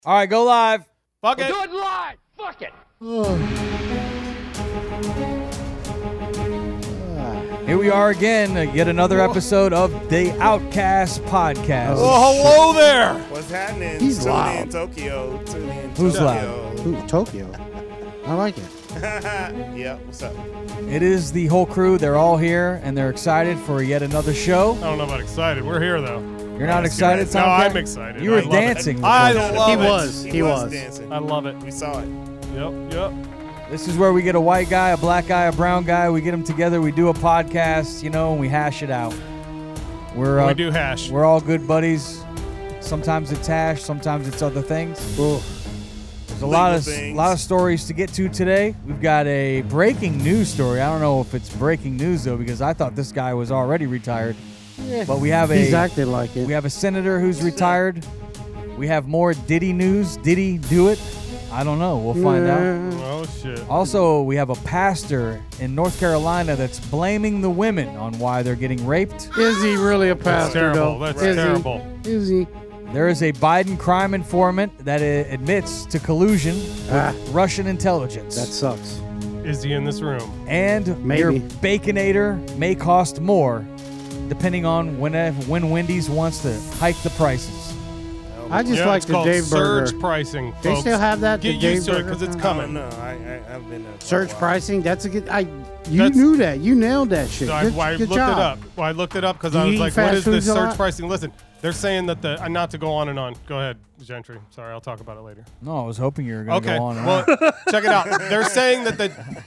All right, go live. Fuck it. Do it live. Fuck it. Here we are again, yet another episode of the Outcast Podcast. Oh, hello there. What's happening? He's Tune loud. in Tokyo. Tune in Who's Tokyo. loud? Ooh, Tokyo. I like it. Yeah, what's up? It is the whole crew. They're all here, and they're excited for yet another show. I don't know about excited. We're here, though. You're not excited, No, Tomcat? I'm excited. You were I love it. dancing. I before. love He it. was. He was was. dancing. I love it. We saw it. Yep. This is where we get a white guy, a black guy, a brown guy. We get them together. We do a podcast, and we hash it out. We do hash. We're all good buddies. Sometimes it's hash. Sometimes it's other things. Ooh. There's a Legal lot of things. stories to get to today. We've got a breaking news story. I don't know if it's breaking news though, because I thought this guy was already retired. But we have He's acting like it. we have a senator who's retired. We have more Diddy news. Did he do it? I don't know. We'll find out. Oh, shit. Also, we have a pastor in North Carolina that's blaming the women on why they're getting raped. Is he really a That's pastor, terrible. though? That's Is he? terrible. Is he? There is a Biden crime informant that admits to collusion with Ah. Russian intelligence. That sucks. Is he in this room? And your Maybe. Baconator may cost more, depending on when Wendy's wants to hike the prices. I just Yeah, like it's the called Dave surge Burger. pricing, They folks. still have that? Get the Dave used to it Burger? because it's I coming. don't know. I've been there for a Surge while. pricing. That's a good. You That's- knew that. You nailed that shit. So I Good, looked good it job. up. Well, I looked it up because Do I you was eat like, what fast is this foods a surge lot? pricing? Listen, they're saying that not to go on and on. Go ahead, Gentry. Sorry, I'll talk about it later. No, I was hoping you were going to Okay. go on and Well, on. check it out. They're saying that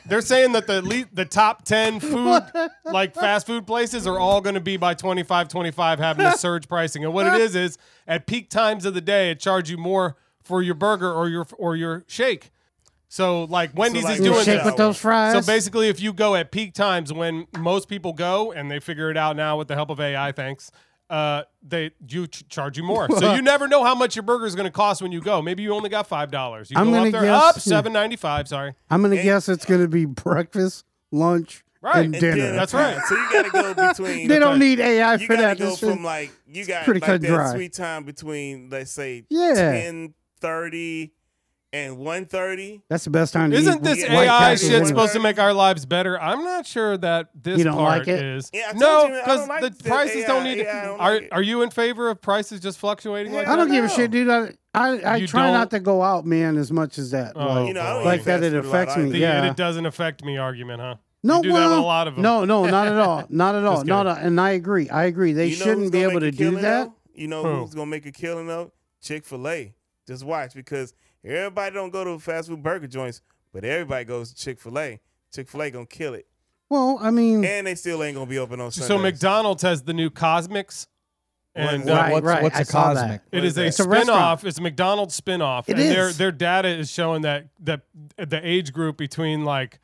the top 10 food like fast food places are all going to be by 25 having this surge pricing. And what it is at peak times of the day it charge you more for your burger or your shake. So like Wendy's like is You doing shake this. with those fries. So basically, if you go at peak times when most people go, and they figure it out now with the help of AI, thanks, charge you more. So you never know how much your burger is going to cost when you go. Maybe you only got $5. You I'm go gonna up there, guess- up $7.95. Sorry, I'm gonna guess it's gonna be breakfast, lunch, Right. and And dinner. Dinner That's time. right. So you got to go between. They don't need AI You for got that. to go This shit- from like you got pretty like cut that dry. sweet time between let's say Yeah. 10:30 and 1:30. That's the best time to isn't eat. this Yeah, White AI Castle shit Wendy's. supposed to make our lives better? I'm not sure that this You don't part like it? is. Yeah, I told No, you, I because don't like the the prices AI. don't need. Yeah, I don't are like it. are you in favor of prices just fluctuating like I that? don't give a No. shit, dude. I You try don't? not to go out, man, as much as that. Oh, like, You know, I don't like eat that fast it food a lot affects me. either. The Yeah. it doesn't affect me argument, huh? No, You do that well, with a lot of them. No, not at all. Not at all. Just Not kidding. and I agree. They You know shouldn't who's be gonna able to make a do killing, that. though? You know Who? who's gonna make a killing though? Chick-fil-A. Just watch because everybody don't go to fast food burger joints, but everybody goes to Chick-fil-A. Chick-fil-A gonna kill it, Well, I mean, and they still ain't gonna be open on Sundays. So McDonald's has the new Cosmics, and What? What's a I saw that. cosmic? it What is is a that? It's a restaurant. spin-off. It's a McDonald's spin-off. It and is. Their data is showing that the age group between like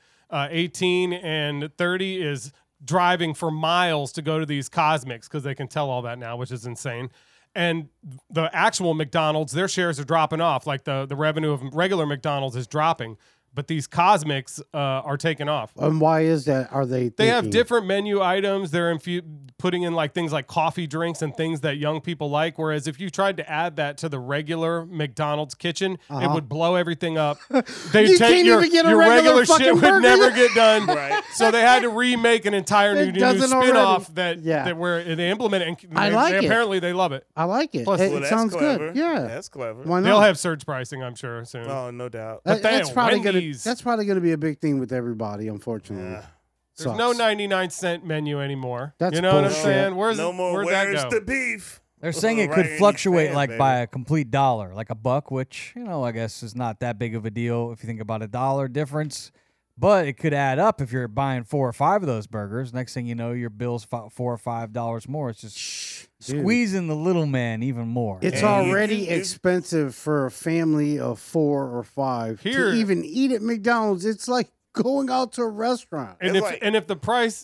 18 and 30 is driving for miles to go to these Cosmics because they can tell all that now, which is insane. And the actual McDonald's, their shares are dropping off. Like the revenue of regular McDonald's is dropping, but these Cosmics are taking off. and why is that? Are they? They have thinking- different menu items. They're putting in like things like coffee drinks and things that young people like. Whereas if you tried to add that to the regular McDonald's kitchen, it would blow everything up. They You can't even get a regular shit fucking would burger. never get done. Right. So they had to remake an entire It new doesn't spin-off already. that, Yeah. that where they implement it. And I like it. Apparently they love it. I like it. Plus- it Well, that's sounds clever. good. Yeah. That's clever. Why not? They'll have surge pricing, I'm sure, soon. Oh, no doubt. But that's they- probably Wendy's- That's probably gonna be a big thing with everybody. Unfortunately, Yeah. There's Sucks. no 99-cent menu anymore. That's you know what I'm bullshit. saying? Where'd No more. that Where's go? the beef? They're saying it Right could in these fluctuate fans, like baby. by a complete dollar, like a buck, which, I guess is not that big of a deal if you think about a dollar difference. But it could add up if you're buying 4 or 5 of those burgers. Next thing you know, your bill's $4 or $5 more. It's just Dude. squeezing the little man even more. It's And already you- expensive for a family of 4 or 5 Here- to even eat at McDonald's. It's like going out to a restaurant. And It's if the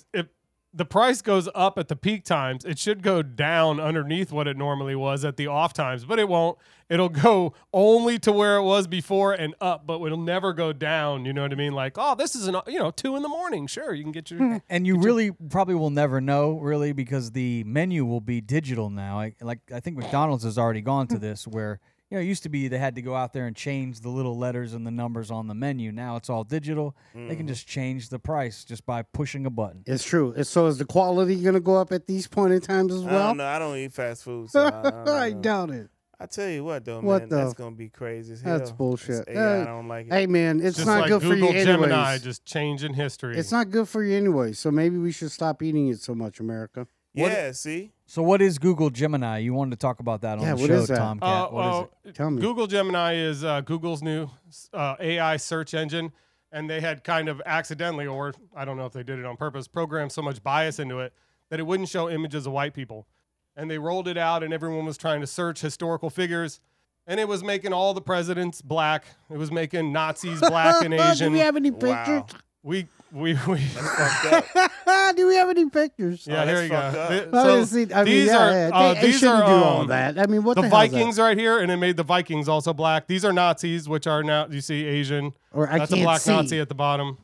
price goes up at the peak times, it should go down underneath what it normally was at the off times, but it won't. It'll go only to where it was before and up, but it'll never go down. You know what I mean? Like, oh, this is 2 a.m. Sure, you can get your. And you really probably will never know, really, because the menu will be digital now. I think McDonald's has already gone to this where, it used to be they had to go out there and change the little letters and the numbers on the menu. Now it's all digital. They can just change the price just by pushing a button. It's true. So is the quality going to go up at these point in times as I well? don't know. I don't eat fast food. So I don't I know. doubt it. I tell you what, though, What man, the- that's gonna be crazy as hell. That's bullshit. This AI, I don't like it. Hey, man, it's Just not like good Google for you Gemini, anyways. just changing history. It's not good for you anyway, so maybe we should stop eating it so much, America. Yeah, see, So what is Google Gemini? You wanted to talk about that on Yeah, the what show, is that? Tomcat. What is it? Tell me. Google Gemini is Google's new AI search engine, and they had kind of accidentally, or I don't know if they did it on purpose, programmed so much bias into it that it wouldn't show images of white people. And they rolled it out, and everyone was trying to search historical figures, and it was making all the presidents black. It was making Nazis black and Asian. Do we have any pictures? wow, we that's fucked up. Do we have any pictures? yeah, Oh, here that's you fucked up. go. These are. They these shouldn't are do all that. I mean, what the, the hell is that? Vikings right here, and it made the Vikings also black. These are Nazis, which are now you see Asian. Or I That's a can't black see. Nazi at the bottom.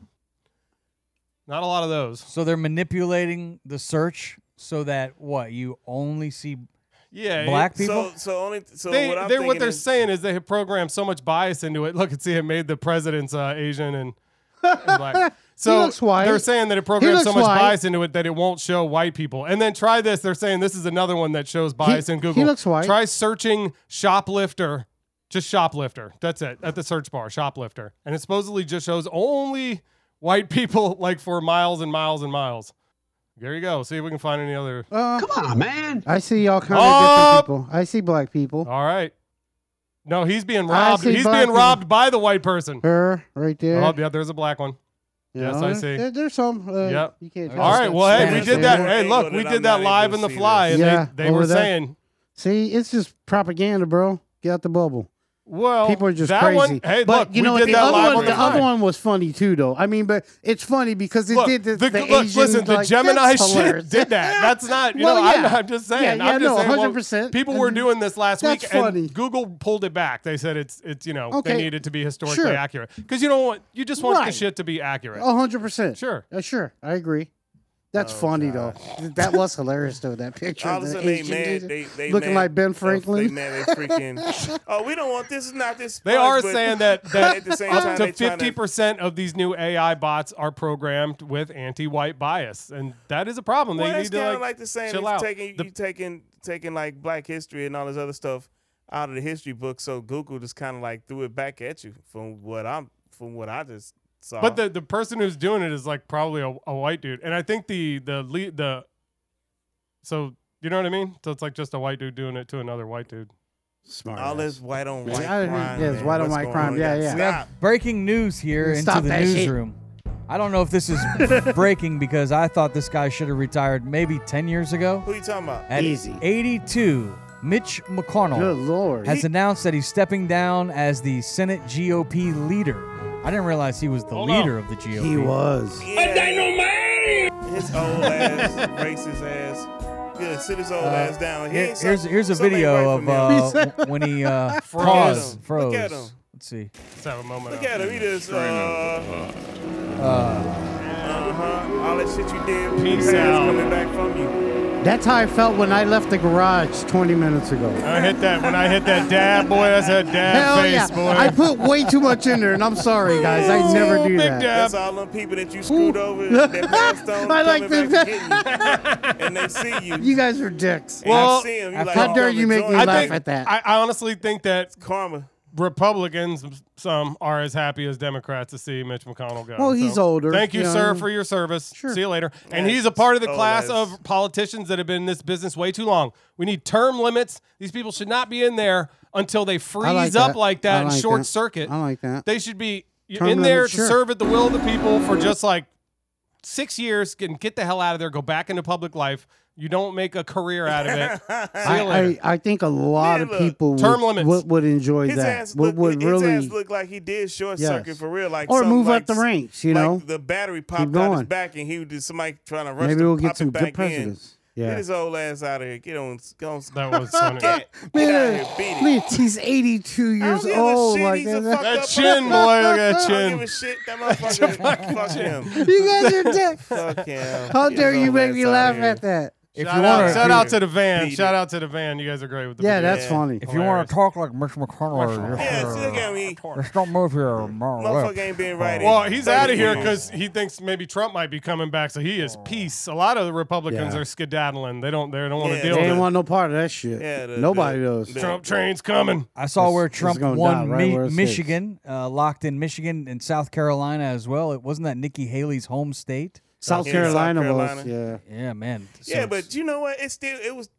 Not a lot of those. So they're manipulating the search so that you only see Yeah, black people? So what I'm thinking what they're is, saying is they have programmed so much bias into it. Look and see, it made the presidents Asian and black. So looks white. they're saying that it programmed so looks much white. bias into it that it won't show white people. And then try this. They're saying this is another one that shows bias in Google. he looks white. Try searching shoplifter, just shoplifter. That's it at the search bar, shoplifter, and it supposedly just shows only white people like for miles and miles and miles. There you go. See if we can find any other. Come on, man. I see all kind Oh! of different people. I see black people. All right. No, he's being I robbed. see He's black being people. robbed by the white person. Her right there. Oh, yeah, there's a black one. You yes, know, I see. There's some. Yep. You can't. All right. Well, hey, we Spanish did that. there. Hey, look, we Angle did that that I'm not live able in the to see fly, and this. Yeah, they were over there. saying, See, it's just propaganda, bro. Get out the bubble. well, People are just that crazy. One, hey, but look, you know we what? did The that other live one, on the the other fly. one was funny too, though. I mean, but it's funny because it Look, did the look, Asian, listen, the like, Gemini that's shit hilarious. did that. That's not, you Well, know, yeah. I'm just saying. Yeah, I'm just no, saying, well, 100%. people were doing this last week, That's funny. and Google pulled it back. They said it's you know, Okay. they needed to be historically Sure. accurate because you just want the Right. shit to be accurate. 100%. Sure. Sure. I agree. That's funny though. That was hilarious though. That picture all of of a the sudden they Asian mad, dude they looking mad, like Ben They Franklin. mad, they freaking. Oh, we don't want this. It's not this. They are but saying that at the same up time, to they trying 50% of these new AI bots are programmed with anti-white bias, and that is a problem. Well, They that's need to kind of like, like the same chill as out. taking like Black history and all this other stuff out of the history book. So Google just kind of like threw it back at you from what I just saw. But the person who's doing it is like probably a white dude, and I think the so you know what I mean. So it's like just a white dude doing it to another white dude. Smart. all ass. this white on white Yeah, crime. yeah, it's man. white on What's white going crime. on? Yeah, You yeah. gotta stop. breaking news here Stop into the that shit. newsroom. I don't know if this is breaking because I thought this guy should have retired maybe 10 years ago. Who you talking about? At Easy. 82, Mitch McConnell Good lord. has announced that he's stepping down as the Senate GOP leader. I didn't realize he was the Hold leader on. of the GOP. He was. His old ass, racist ass. Yeah, sit his old ass down. He ain't Here's a something ain't video right of from him. when he Froze. paused, Look froze. at him. Let's see. Let's have a moment. Look at him. He just all that shit you did. Peace has out. coming back from you. That's how I felt when I left the garage 20 minutes ago. I hit that when I hit that dab boy. That's that dab Hell face, yeah. boy. I put way too much in there, and I'm sorry, guys. I never do big that. dab. That's all them people that you screwed over that passed on I like coming that. back to get you. And they see you. You guys are dicks. And Well, you see him, you like, how oh, dare you make me join. laugh think, at that. I honestly think that Karma. Republicans, some are as happy as Democrats to see Mitch McConnell go. Well, he's older, Thank you, you sir, know. for your service. Sure. See you later. And Yeah, he's a part of the old class ass. of politicians that have been in this business way too long. We need term limits. These people should not be in there until they freeze up that. like that I and like short that. circuit. I like that. They should be Term in there limit, to sure. serve at the will of the people for just like 6 years. Get the hell out of there. Go back into public life. You don't make a career out of it. See you later. I think a lot Man, of look, people term limits. would enjoy His that. ass look, Would his really ass look like he did short Yes. circuit for real. Like or something move like, up the ranks, you like know. the battery popped out going. his back and he was just somebody trying to rush Maybe to we'll get pop some it back good presidents. in. Get Yeah. his old ass out of here. Get on. That was funny. Get out Man, here. Beat it. man, he's 82 I years don't give a old. shit. Like He's a that. fucked That up chin, boy. motherfucker. Look at that I don't chin. give a shit. That motherfucker. Fuck him. You guys are dead. Fuck him. How Get dare his you old make ass me out laugh here. at that? If Shout you out, want shout to, out to the van. Beat Shout it. out to the van. You guys are great with the Yeah, video. that's funny. if you want to talk like Mitch McConnell, Yeah, see, look at me. just don't move your Motherfucker ain't been right. in Well, he's 30 out of here years. because he thinks maybe Trump might be coming back, so he is peace. A lot of the Republicans Yeah. are skedaddling. They don't want to Yeah, deal They with ain't it. want no part of that shit. Yeah, Nobody does. Trump train's coming. I saw where This is Trump gonna won die right where it sits. Michigan, locked in Michigan and South Carolina as well. It wasn't that Nikki Haley's home state. South Yeah, Carolina South was, Carolina. yeah. Yeah, man. Yeah, So but you know what? It was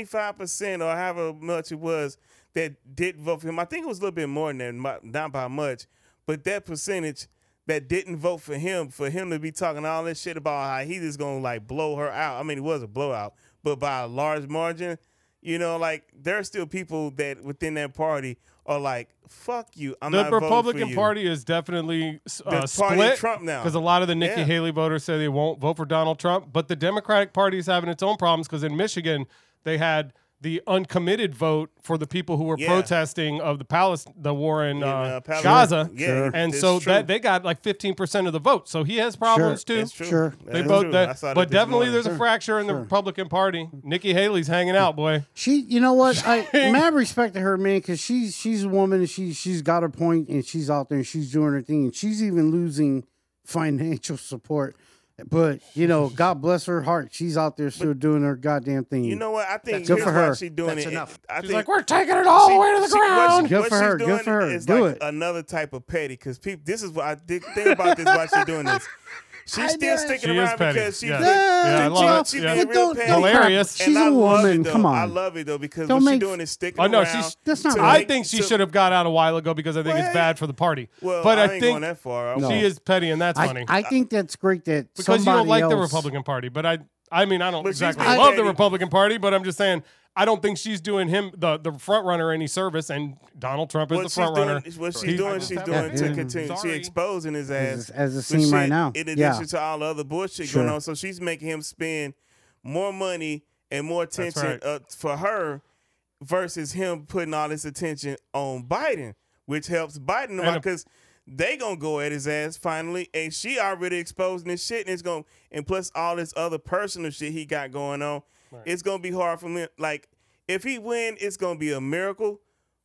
25% or however much it was that didn't vote for him. I think it was a little bit more than that, not by much, but that percentage that didn't vote for him to be talking all this shit about how he just gonna like blow her out. I mean, it was a blowout, but by a large margin. You know, like there are still people that within that party are like, "Fuck you." I'm The not voting for Republican you. Party is definitely The party of split Trump now. because a lot of the Nikki Yeah. Haley voters say they won't vote for Donald Trump. But the Democratic Party is having its own problems because in Michigan they had the uncommitted vote for the people who were Yeah. protesting of the war in Palestine. Gaza, Yeah, Sure. and it's so true. that they got like 15% of the vote. So he has problems too. It's true. Sure. They That's both, true. that, I saw that but this definitely morning. there's a fracture in the Republican Party. Nikki Haley's hanging out, boy. She, you know what? I mad respect to her, man, because she's a woman and she's got her point and she's out there and she's doing her thing and she's even losing financial support. But you know, God bless her heart. She's out there still doing her goddamn thing. You know what? I think Good here's for why her. she's doing That's it. enough. I She's think like, we're taking it all the way to the ground. Good for her, she's good doing for her. is Do like it. another type of petty because people. This is what I think about this. Why she's doing this? She's still sticking She is around petty. because she's Yeah. been, Yeah, I love it. she's Yeah. being But real don't- petty. don't Hilarious. She's And I a love woman. it, though. Come on. I love it though because Don't what she's make- doing is sticking Oh no, around. That's not to right. I make- think she to- should have got out a while ago because I think it's Well, bad for the party. Well, but I I ain't going think that far. No. she is petty, and that's funny. I think that's great that because you somebody don't like the else- Republican Party, but I mean, I don't But she's exactly been love the petty. Republican Party, but I'm just saying I don't think she's doing him the front runner any service, and Donald Trump is What the she's front doing, runner. what she's He's- doing, she's doing to Yeah. continue. She Sorry. exposing his ass as it with seems right shit now. In Yeah. addition to all the other bullshit Sure. going on, so she's making him spend more money and more attention right. for her versus him putting all this attention on Biden, which helps Biden And because they gonna go at his ass finally, and she already exposing this shit, and it's gonna and plus all this other personal shit he got going on. It's gonna be hard for him. Like if he win, it's gonna be a miracle,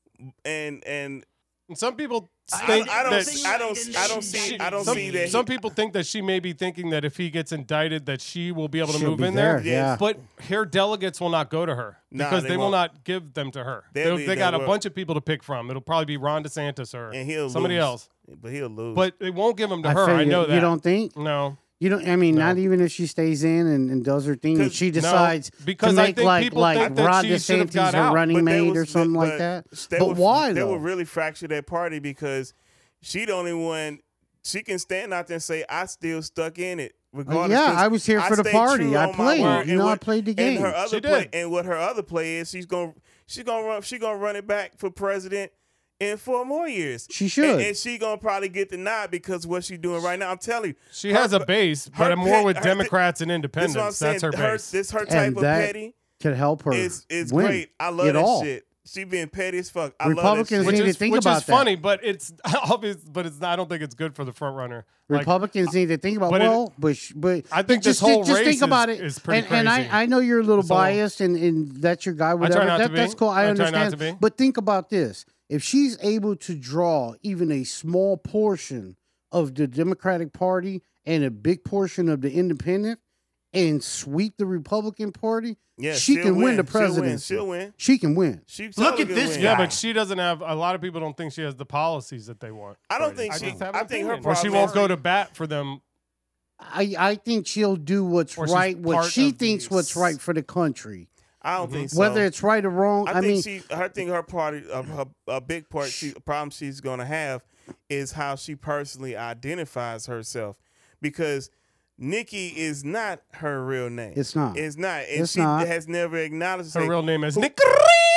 and And some people I think don't that see that. some people think that she may be thinking that if he gets indicted, that she will be able to She'll move be in there. there, yeah. But her delegates will not go to her Nah, because they they will won't. not give them to her. They'll They be- got they a will. bunch of people to pick from. It'll probably be Ron DeSantis or and he'll somebody lose. else. But he'll lose. But they won't give them to I her. feel I you. know that. You don't think? No. You don't. I mean, No. not even if she stays in and does her thing, and 'Cause- she No, decides because to I make think like people like think that Rod she should have DeSantis got a out. running But mate or something like that. But why They though? will really fracture that party because she the only one. She can stand out there and say, "I still stuck in it." Regardless, Yeah, 'cause I was here for the stayed party. true I on my played. word. You And know, I what- played the And game. her other She play, did. and what her other play is, she's gonna run it back for president in 4 more years. She should. and she gonna probably get the nod because what she's doing right now. I'm telling you, She her- has a base, but her more pet- with her- Democrats and This independents. is what I'm saying. That's her base. This her And type of that petty Could help her. is win great. I love it that all. shit. She being petty as fuck. I love Republicans that which shit. need to is, think which about is that. funny, but it's obvious. But it's. I don't think it's good for the front runner. Like, Republicans need to think about but it- but I think just, this whole just race think about is- it. is pretty and crazy. I know you're a little This whole- biased and that's your guy, whatever. not to be. That's cool. I I try not understand. to be. But think about this: if she's able to draw even a small portion of the Democratic Party and a big portion of the Independent, and sweep the Republican Party, Yeah, she she'll can win the She'll win. presidency. She'll win. She can win. She Look totally at can this win. guy. yeah, but she doesn't have. A lot of people don't think she has the policies that they want. I don't think I she. just have an I think her opinion. Or she problem won't is- go to bat for them. I think she'll do what's Or she's right, what part she of thinks the- what's right for the country. I don't think so. Whether it's right or wrong, I mean, think her party, a big part, problem she's gonna have is how she personally identifies herself, because Nikki is not her real name. It's not. It's not. And It's she not. has never acknowledged Her say, real name is who- Nick.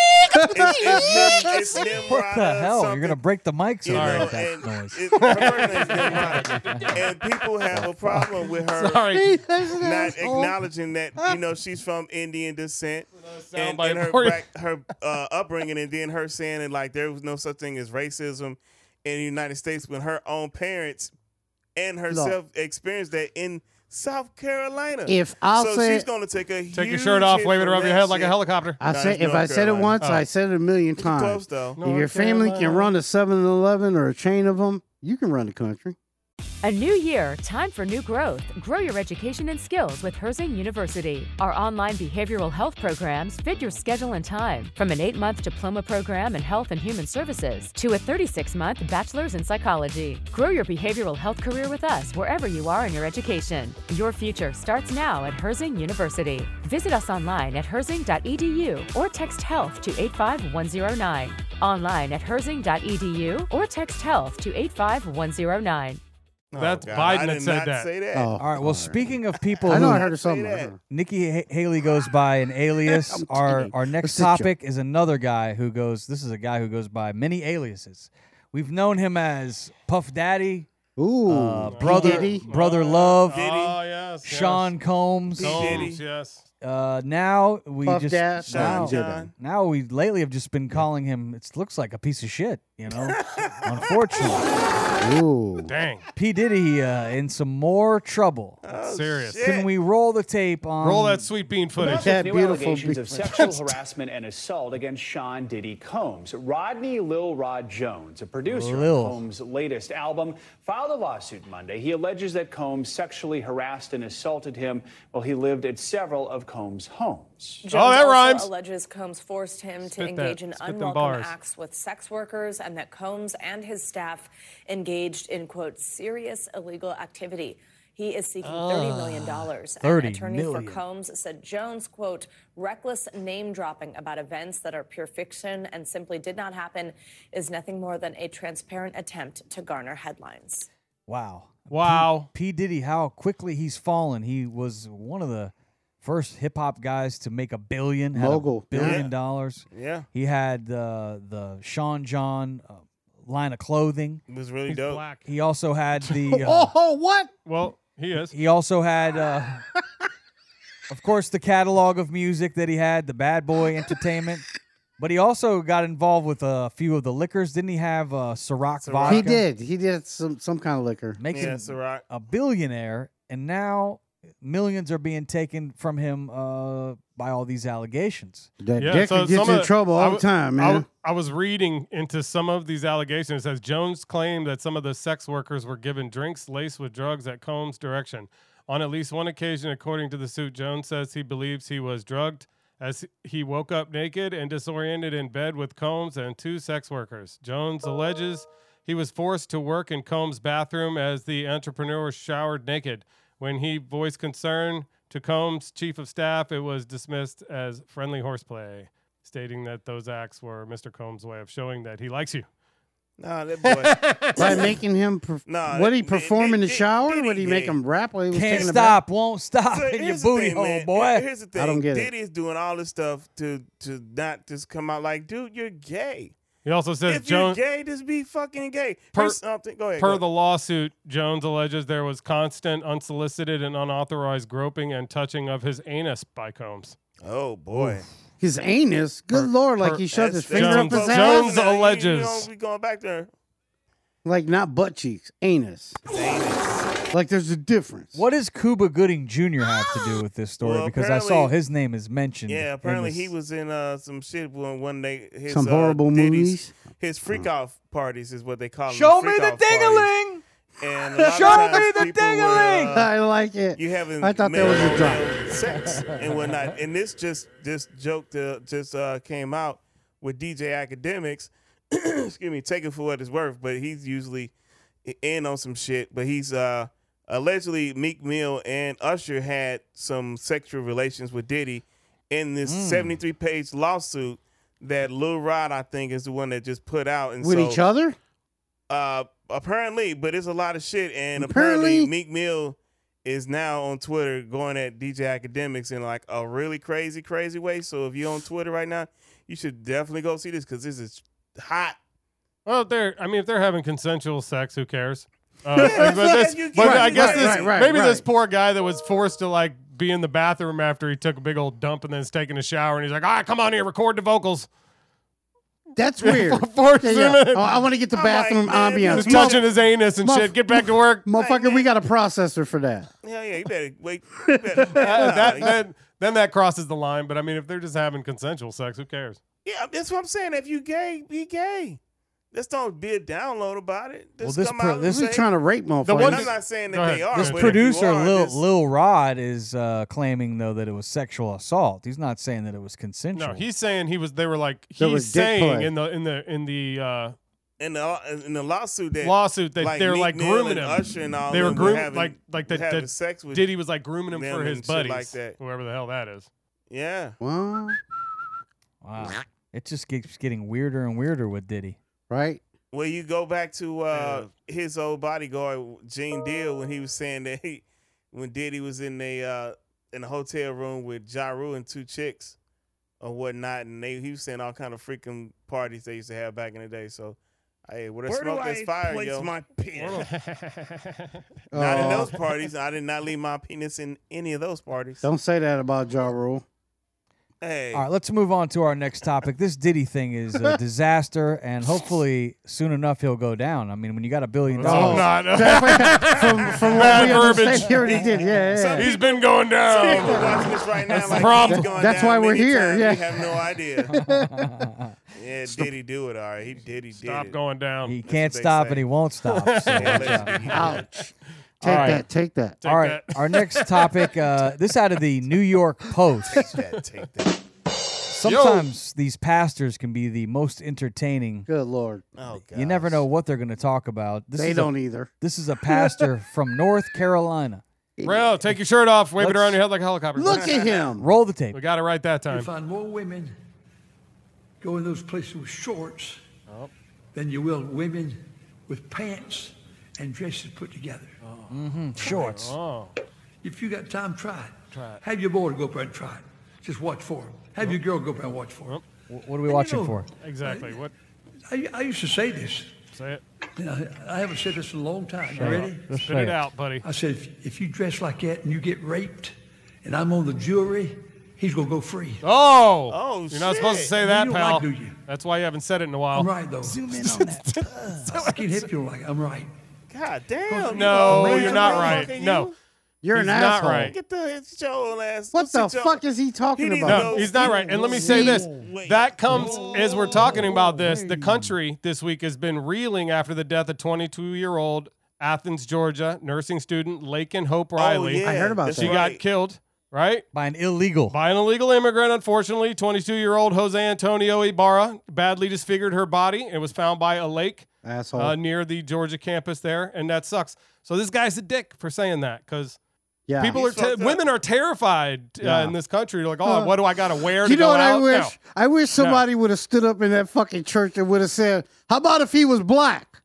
It's Nimrod What the or hell? You're something. gonna break the mic so You you know, make that and noise. her first name's Nimrod. And people have a problem with her Sorry. not acknowledging that she's from Indian descent and soundbite her for you. her upbringing, and then her saying that like there was no such thing as racism in the United States when her own parents and herself experienced that in South Carolina. If I'll so say she's going to take a Take your huge shirt off, hit wave it from above your that head like a shit. helicopter. I No, said it's if North I said it Carolina. once, Oh. I said it a million Close times. though. If North your family can Carolina. run a 7-Eleven or a chain of them, you can run the country. A new year, time for new growth. Grow your education and skills with Herzing University. Our online behavioral health programs fit your schedule and time. From an 8-month diploma program in health and human services to a 36-month bachelor's in psychology. Grow your behavioral health career with us wherever you are in your education. Your future starts now at Herzing University. Visit us online at herzing.edu or text health to 85109. Online at herzing.edu or text health to 85109. That's God, Biden I that did said not that. say that. Oh, All right. Well, speaking of people I know who I heard of something. Say that. Nikki Haley goes by an alias. I'm our kidding. our next That's a joke. topic is another guy who goes. This is a guy who goes by many aliases. We've known him as Puff Daddy, Ooh, P. brother Diddy? brother Love, Diddy. Oh, yes. Sean Combs. P. Diddy. Combs, yes. Now we Puff just Dad, now, Sean John. now we lately have just been calling him. It looks like a piece of shit. You know, unfortunately, Ooh. Dang. P Diddy in some more trouble. Serious. shit. Can we roll the tape on? Roll that sweet bean footage. That New beautiful allegations of big- sexual harassment and assault against Sean Diddy Combs. Rodney Lil Rod Jones, a producer Lil. of Combs' latest album, filed a lawsuit Monday. He alleges that Combs sexually harassed and assaulted him while he lived at several of Combs' homes. Jones that also rhymes. alleges Combs forced him to Spit engage that. in Spit them unwelcome bars. acts with sex workers and that Combs and his staff engaged in, quote, serious illegal activity. He is seeking $30 million. $30 An attorney million. for Combs said Jones, quote, reckless name dropping about events that are pure fiction and simply did not happen is nothing more than a transparent attempt to garner headlines. Wow. Wow. P Diddy, how quickly he's fallen. He was one of the first hip hop guys to make $1 billion. Had Mogul. $1 billion Yeah. dollars. Yeah, He had the Sean John line of clothing. it was really He's dope. black. He also had the. Oh, what? Well, he is. He also had, of course, the catalog of music that he had, the Bad Boy Entertainment. But he also got involved with a few of the liquors. Didn't he have Ciroc vodka? He did. He did some kind of liquor. Makes Yeah, him it's Ciroc. a billionaire, and now millions are being taken from him by all these allegations. That Yeah, Dick so gets some in of- trouble I all the w- time, I man. w- I was reading into some of these allegations. It says Jones claimed that some of the sex workers were given drinks laced with drugs at Combs' direction. On at least one occasion, according to the suit, Jones says he believes he was drugged as he woke up naked and disoriented in bed with Combs and 2 sex workers. Jones alleges he was forced to work in Combs' bathroom as the entrepreneur showered naked. When he voiced concern to Combs' chief of staff, it was dismissed as friendly horseplay, stating that those acts were Mr. Combs' way of showing that he likes you. Nah, that boy. By making him, Nah, would he that- perform in the Diddy- shower? Diddy Would he make gay. him rap while he was Can't taking stop, won't stop So in your here's the booty thing, hole, man. boy. Here's the thing. I don't get it. Diddy's doing all this stuff to not just come out like, dude, you're gay. He also says If you're Jones, gay, just be fucking gay. Per- Here's something. Go ahead. per go the lawsuit, Jones alleges there was constant, unsolicited, and unauthorized groping and touching of his anus by Combs. ahead. Oh boy. His anus. Good lord, like he shoved his That's- finger up Jones- his Jones ass. Now, alleges. You don't be going back there. Like not butt cheeks, anus. Like there's a difference. What does Cuba Gooding Jr. have to do with this story? Well, because I saw apparently- his name is mentioned. Yeah, in apparently this. he was in some shit one day. His, Some horrible Diddy's- movies. His freak off parties is what they call them. Show me freak the off parties. ding-a-ling! And a lot of Show times me the people were, ding-a-ling! I like it. You having I thought that was a drop. male sex and whatnot. And this joke came out with DJ Academics. Excuse me, take it for what it's worth, but he's usually in on some shit. But he's allegedly Meek Mill and Usher had some sexual relations with Diddy in this 73-page lawsuit that Lil Rod, I think, is the one that just put out. And With so, each other? apparently, but it's a lot of shit. And Apparently? apparently Meek Mill is now on Twitter going at DJ Academics in like a really crazy way. So if you're on Twitter right now, you should definitely go see this because this is hot. Well, if they're having consensual sex, who cares? But you I can- guess Right, maybe this right. poor guy that was forced to like be in the bathroom after he took a big old dump and then is taking a shower, and he's like, "All right, come on here, record the vocals." That's weird. Forcing it. Oh, I want to get the I'm bathroom like, man, ambiance. Just touching his anus and shit. Get back to work. Motherfucker, we got a processor for that. Hell yeah, you better wait. You better, Then that crosses the line. But I mean, if they're just having consensual sex, who cares? yeah, that's what I'm saying. If you gay, be gay. Just don't be a download about it. Just this come pro- out and this We're say, trying to rape motherfuckers. one and I'm not saying Go that ahead. they are. This but if producer, you are, just- Lil Rod, is claiming though that it was sexual assault. He's not saying that it was consensual. No, he's saying he was. They were like There he's was dick saying play. in the in the lawsuit that lawsuit that they were Meek like Mill grooming and him. Usher and all They were them grooming having- like having that. sex with Diddy was like grooming him for them his and shit buddies, like that. whoever the hell that is. Yeah. What? Wow. It just keeps getting weirder and weirder with Diddy. Right? Well, you go back to his old bodyguard Gene Deal when he was saying that when Diddy was in the hotel room with Ja Rule and two chicks or whatnot, and he was saying all kind of freaking parties they used to have back in the day. So, hey, where the smoke is fire, yo. my pen? Not in those parties. I did not leave my penis in any of those parties. Don't say that about Ja Rule. Hey, All right, let's move on to our next topic. This Diddy thing is a disaster, and hopefully soon enough he'll go down. I mean, when you got $1 billion, Oh, not. From what Bad we verbiage. understand, he already did. Yeah. He's been going people down. watching this right now like problem. he's going That's down why we're many here, times. yeah. We have no idea. Yeah, Diddy do it, all right. He did Stop it. going down. he can't what they stop say. and he won't stop. So, Yeah, allegedly, he did. Ouch. Take right. that. Take that. Take all right, that. our next topic. This out of the New York Post. Take that. Sometimes these pastors can be the most entertaining. Good Lord. Oh, God. You never know what they're going to talk about. They don't either. This is a pastor from North Carolina. Rail, take your shirt off, wave it Let's- around your head like a helicopter. Look at him. Roll the tape. We got it right that You time. find more women go in those places with shorts than you will women with pants and dresses put together. Shorts. Oh, If you got time, try it. Try it. Have your boy go up there and try it. Just watch for him. Have your girl go up there and watch for him. What are we watching for? exactly. What? I used to say this. Say it. You know, I haven't said this in a long time. You ready? Just Spit say it out, buddy. I said, if you dress like that and you get raped and I'm on the jury, he's going to go free. Oh. Oh, You're not supposed to shit. say You that, don't pal. like, do you? That's why you haven't said it in a while. I'm right, though. Zoom in on that. I can't help you like it. I'm right. God damn. No, Man, you're not motherfucker, right. you. No. You're He's an not asshole. right. Get the your old ass. What Go the sit your- fuck is he talking He need to about? No, go he's not right. And let me say this. Wait. That comes as we're talking about this. The country this week has been reeling after the death of 22-year-old Athens, Georgia, nursing student Laken Hope Riley. Oh, yeah, I heard about that's that. She right. got killed, right? By an illegal. By an illegal immigrant, unfortunately. 22-year-old Jose Antonio Ibarra badly disfigured her body. It was found by a lake Asshole. near the Georgia campus there, and that sucks. So this guy's a dick for saying that because yeah. people are He's fucked up. women are terrified Yeah. in this country. They're like, oh, what do I got to wear to You know go what out? I wish? No. I wish somebody would have stood up in that fucking church and would have said, "How about if he was black?"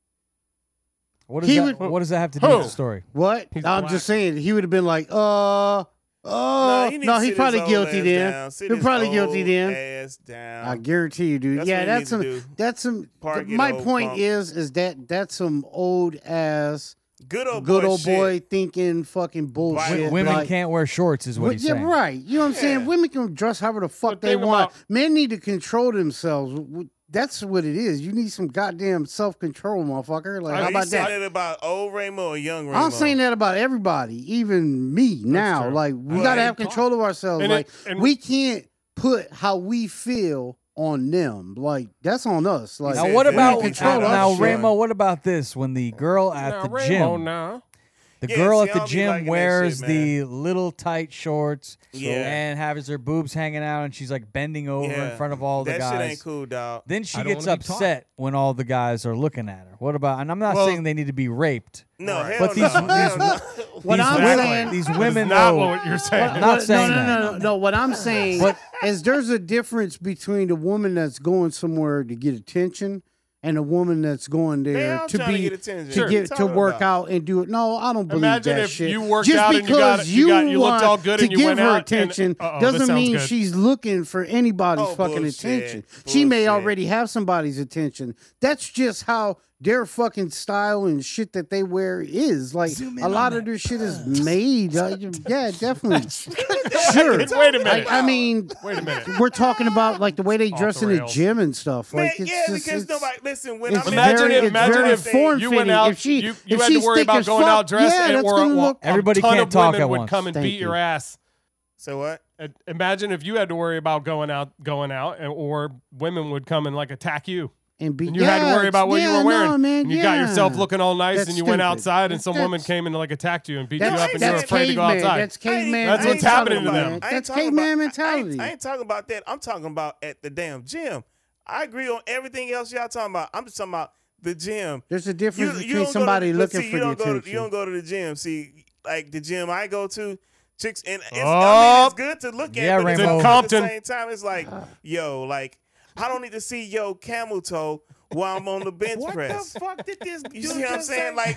What He does that, would- what does that have to do Who? with the story? What? He's I'm black. just saying he would have been like, Nah, he need no, to he's sit probably his guilty old then. ass down. Sit He's his probably old guilty then. Ass down. I guarantee you, dude. That's Yeah, what he that's needs some. to do. That's some. Park it My old point punk. is that's some old ass, Good old good boy old shit. boy thinking fucking bullshit. Women like- can't wear shorts, is what he's yeah, saying. right. You know what I'm saying? Yeah. Women can dress however the fuck But they think want. about- Men need to control themselves. That's what it is. You need some goddamn self control, motherfucker. Like, how Are you about saying that? that about old Ramo or young Ramo? I'm saying that about everybody, even me now. true. Like, we Well, got to hey, have control of ourselves. And like, and- we can't put how we feel on them. Like, that's on us. Like, Now, said what that. about We control now, our shit. Ramo? What about this? When the girl at Now, the Ramo, gym, now. the Yeah, girl see, at I the don't be gym liking that wears shit, the little tight shorts, Yeah. and has her boobs hanging out, and she's like bending over Yeah. in front of all the that guys. shit ain't cool, dog. Then she I don't gets wanna be taught. upset when all the guys are looking at her. What about? And I'm not Well- saying they need to be raped. No, hell But no. these- Hell these- no. what these I'm women, saying, these That's women not know. what you're saying. Not saying that. No. What I'm saying is there's a difference between a woman that's going somewhere to get attention and a woman that's going They there all to trying to be get attention. to What get you to talking work about? out and do it. No, I don't believe Imagine that if shit. you worked Just out and you got- because you looked want all good to and you give went her out and- attention this doesn't sounds mean good. she's looking for anybody's Oh, fucking bullshit. attention. She may Bullshit. already have somebody's attention. That's just how their fucking style and shit that they wear is. Like a lot of their shit is made. Yeah, definitely. Sure. Wait a minute. I mean, Wait a minute. we're talking about like the way they dress the in the rails. gym and stuff. Man, Like, it's yeah, just, because it's, nobody listen. When it's I'm Imagine very, if- it's imagine very if form you fitting. went out, if she, you if had to she's worry thick about as going fuck, out dressed yeah, and that's or gonna a look. Everybody ton can't of talk women at would once. come and Thank beat your you. ass. So what? Imagine if you had to worry about going out, or women would come and like attack you. And be, And you had to worry about what you were wearing. No, man, and you got yourself yeah. looking all nice, That's and you went stupid. outside, and some woman That's- came and like attacked you and beat you That's, up, and you were that's afraid to go caveman. outside. That's caveman. That's I what's ain't talking happening to about them. it. I ain't That's talking caveman about- mentality. I ain't talking about that. I'm talking about at the damn gym. I agree on everything else y'all talking about. I'm just talking about the gym. There's a difference don't between go to somebody the- looking see, for you the don't go to, attention. you don't go to the gym. See, like the gym I go to, chicks, and it's, I Oh. mean, it's good to look at. Yeah, but it's Rainbow. also Compton. At the same time, it's like, yo, like I don't need to see yo camel toe while I'm on the bench press. What the fuck did this You dude see what I'm just saying? say? Like,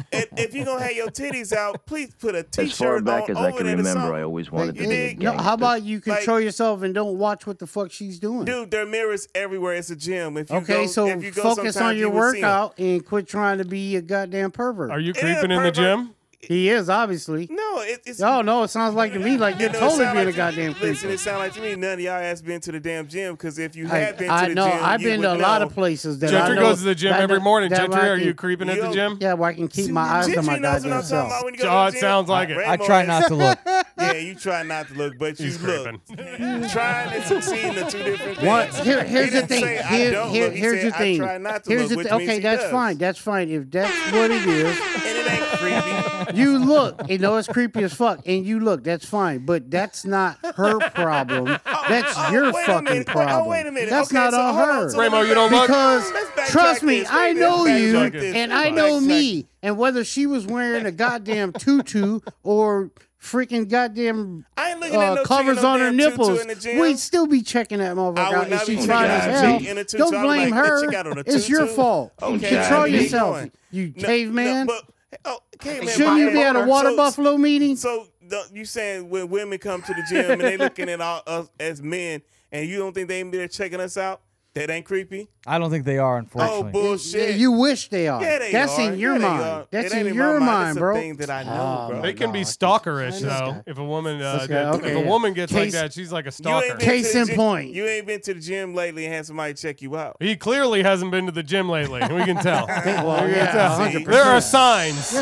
if you're gonna have your titties out, please put a As far t-shirt back on as I over can there or remember, something. I always wanted to You be a dig? No, gangster. how about you control Like- yourself and don't watch what the fuck she's doing? Dude, there are mirrors everywhere. It's a gym. If you Okay, go, so if you go focus sometimes on your you will see 'em. workout and quit trying to be a goddamn pervert. Are you It ain't a creeping in the pervert. gym? He is, obviously. No, it's. Oh, no, it sounds like to me like you're You know, it totally sound being like a goddamn to, listen, creep. it sounds like to me none of y'all has been to the damn gym because if you had been to I the know. gym, I've you been to a would lot know. of places that Gentry I know goes to the gym that- every morning. that Gentry, I are can- you creeping at the Yo, gym? Yeah, where I can keep my eyes on Gentry my knows what goddamn I'm talking about self. when you go Oh, to it the gym. sounds like it. I try not to look. Yeah, you try not to look, but you He's look. creeping. Trying and succeeding are two different things. What? Here's He the didn't thing. say, "I don't look." He Here's said, the thing. I try not to Here's look, the which thing. means Okay, he that's does. fine. That's fine. If that's what it is, And it ain't creepy. you look. You know it's creepy as fuck, and you look. That's fine, but that's not her problem. That's your wait a fucking minute. problem. wait a minute. That's Okay, not so on hold on. her. So let me Ramo, you don't look? Because Let's backtrack trust me, this. I Let's know you, backtrack this. and I Let's know backtrack. me, and whether she was wearing a goddamn tutu or freaking goddamn I ain't looking at no chick covers in no on her damn tutu nipples, in the gym. we'd still be checking that I motherfucker would out, and not be she's checking fine out as a hell. chick in a tutu. Don't I'm blame like, her. that chick got on a It's your tutu. fault. Okay, Control keep yourself, going. you No, caveman. No, but, caveman. Shouldn't you be at a water So- buffalo meeting? So you saying when women come to the gym and they looking at us as men, and you don't think they ain't be there checking us out? That ain't creepy. I don't think they are, Oh unfortunately. bullshit! You wish they are. Yeah, they That's are. in your Yeah, they mind. are. That's It ain't in my your mind, It's bro. a thing that I know, bro. They can be no, stalkerish though. If a woman, okay, if a woman gets like Case- that, she's like a You stalker. ain't been Case to the in gym- point. You ain't been to the gym lately and had somebody check you out. He clearly hasn't been to the gym lately. We can tell. Well, We can yeah, tell. 100%. There are signs.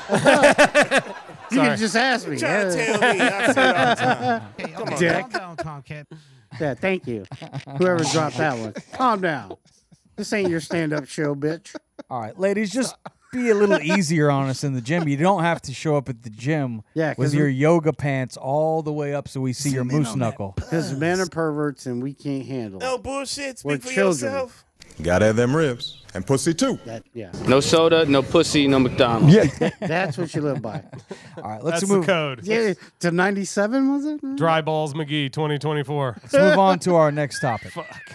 Yeah. You Sorry. can just ask me. Trying to Yeah. tell me, I see it all the time. Hey, Come on, Dick. calm down, Tomcat. Yeah, thank you. Whoever dropped that one. Calm down. This ain't your stand-up show, bitch. All right, ladies, just be a little easier on us in the gym. You don't have to show up at the gym Yeah, 'cause with your yoga pants all the way up so we see your moose knuckle. Because men are perverts and we can't handle No it. bullshit. We're Speak for children. yourself. Gotta have them ribs. And pussy too. That, yeah, No soda, no pussy, no McDonald's. Yeah. that's what you live by. All right, let's That's move. the code. Yeah, to 97 was it? Dry Balls McGee 2024. Let's move on to our next topic.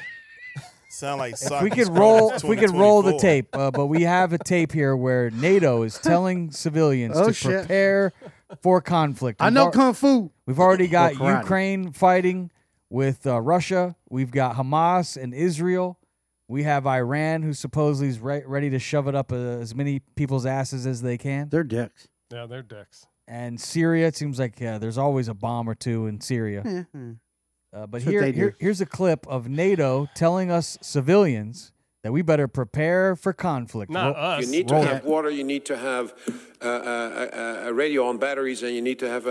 Sound like If we could roll the tape, but we have a tape here where NATO is telling civilians Oh, to shit. prepare for conflict. I know kung fu. We've already got karate. Ukraine fighting with Russia. We've got Hamas and Israel. We have Iran, who supposedly is ready to shove it up as many people's asses as they can. They're dicks. Yeah, they're dicks. And Syria, it seems like there's always a bomb or two in Syria. Yeah. But That's what they do. here's a clip of NATO telling us civilians that we better prepare for conflict. Not us. You need to Roll have it. water, you need to have a radio on batteries, and you need to have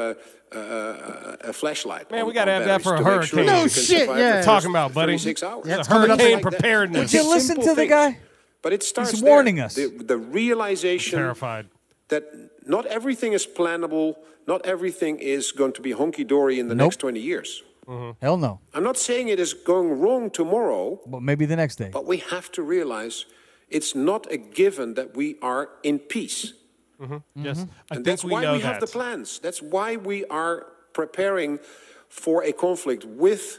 a flashlight. Man, on- we gotta on have that for batteries a to make sure hurricane. that No you can shit, survive yeah. the What first you talking about, buddy? 36 hours. That's It's a coming up hurricane like that. preparedness. Would you listen Simple to the things. guy? But it starts He's there. warning us. The realization Terrified. that not everything is plannable, not everything is going to be hunky-dory in the Nope. next 20 years. Hell no. I'm not saying it is going wrong tomorrow, But maybe the next day. but we have to realize it's not a given that we are in peace. Yes, I And think that's we why know we that. have the plans. That's why we are preparing for a conflict with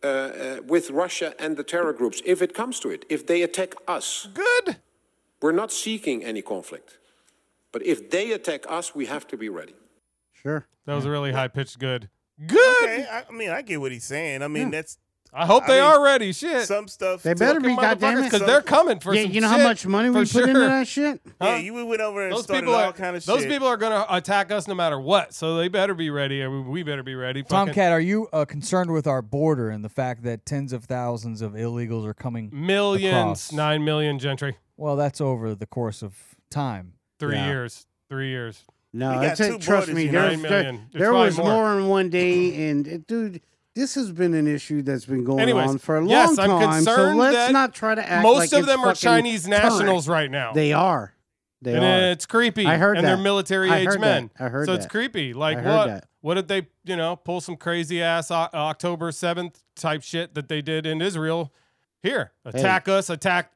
Russia and the terror groups, if it comes to it, if they attack us. Good. We're not seeking any conflict. But if they attack us, we have to be ready. Sure. That was a really high pitched good. Good. Okay, I mean, I get what he's saying. I mean, that's I hope they are ready. Shit. Some stuff. They better be, goddamn it. Because they're coming for some you know shit, how much money we put into that shit? Yeah, we went over and started all kind of shit. Those people are going to attack us no matter what, so they better be ready. I mean, we better be ready. Tomcat, are you concerned with our border and the fact that tens of thousands of illegals are coming Millions, across? 9 million Gentry. Well, that's over the course of time. 3 years. 3 years. No, got two trust borders, me. you know? 9 million. There was more in one day, and dude, this has been an issue that's been going on for a long yes, time. I'm concerned so let's that not try to act most like of it's them are fucking Chinese nationals current. right now. They are. They and are. it's creepy. I heard and that. they're military I age heard men. that. I heard so that. it's creepy. Like I heard what? that. What did they, pull some crazy ass October 7th type shit that they did in Israel? Here, attack us, attack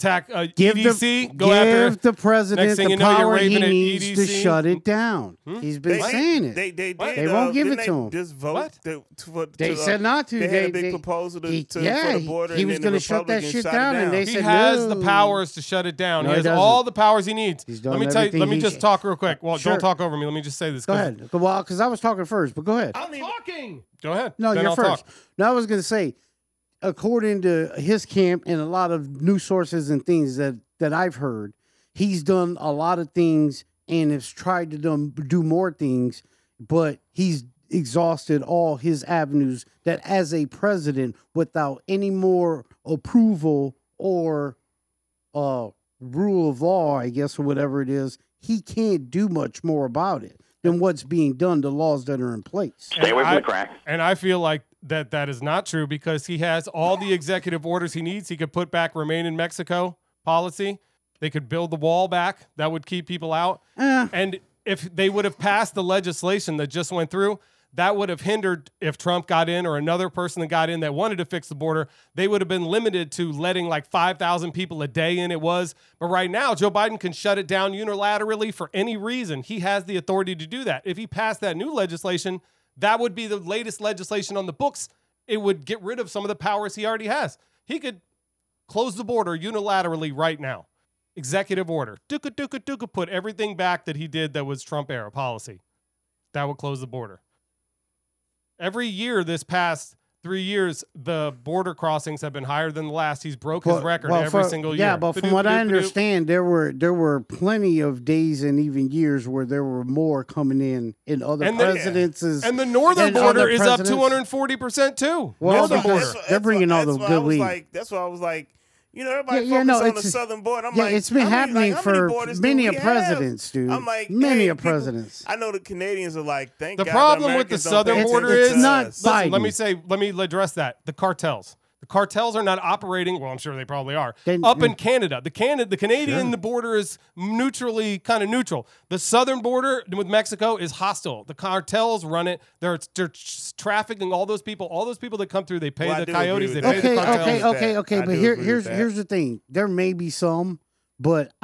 EDC. Go after the president Next thing the you know, you're power he raving at needs to EDC. shut it down. He's been saying it. They won't give it to him. Just vote. They said not to. They had a big proposal for the border. He was going to shut that shit down, and they he said has no. the powers to shut it down. No, he has he doesn't. all the powers he needs. He's done Let me tell you. everything Let me he just can. talk real quick. Well, Sure. don't talk over me. Let me just say this. Go ahead. Well, because I was talking first, but go ahead. I'm talking. Go ahead. No, Then you're I'll first. talk. No, I was going to say, according to his camp and a lot of news sources and things that I've heard, he's done a lot of things and has tried to do more things, but he's exhausted all his avenues that as a president, without any more approval or rule of law, I guess, or whatever it is, he can't do much more about it than what's being done, the laws that are in place. Stay away from the crack. And I feel like that is not true because he has all the executive orders he needs. He could put back Remain in Mexico policy. They could build the wall back. That would keep people out. And if they would have passed the legislation that just went through, that would have hindered if Trump got in or another person that got in that wanted to fix the border. They would have been limited to letting like 5,000 people a day in. It was. But right now, Joe Biden can shut it down unilaterally for any reason. He has the authority to do that. If he passed that new legislation, that would be the latest legislation on the books. It would get rid of some of the powers he already has. He could close the border unilaterally right now. Executive order. Duka, put everything back that he did that was Trump era policy. That would close the border. Every year this past 3 years, the border crossings have been higher than the last. He's broke his record every single year. Yeah, but from what I understand, there were plenty of days and even years where there were more coming in other presidencies. And the northern border is up 240% too. Well, northern border. They're bringing all the good weed. That's why I was like, everybody focus on the southern border. I'm like, it's been happening for many of presidents, dude. I'm like, many of presidents. I know the Canadians are like, thank the God. problem with the southern border is not listen, let me address that. The cartels. The cartels are not operating. Well, I'm sure they probably are up in Canada. The Canadian the border is kind of neutral. The southern border with Mexico is hostile. The cartels run it. They're trafficking all those people. All those people that come through, they pay the coyotes. They pay the cartels. Okay. But here's the thing. There may be some, but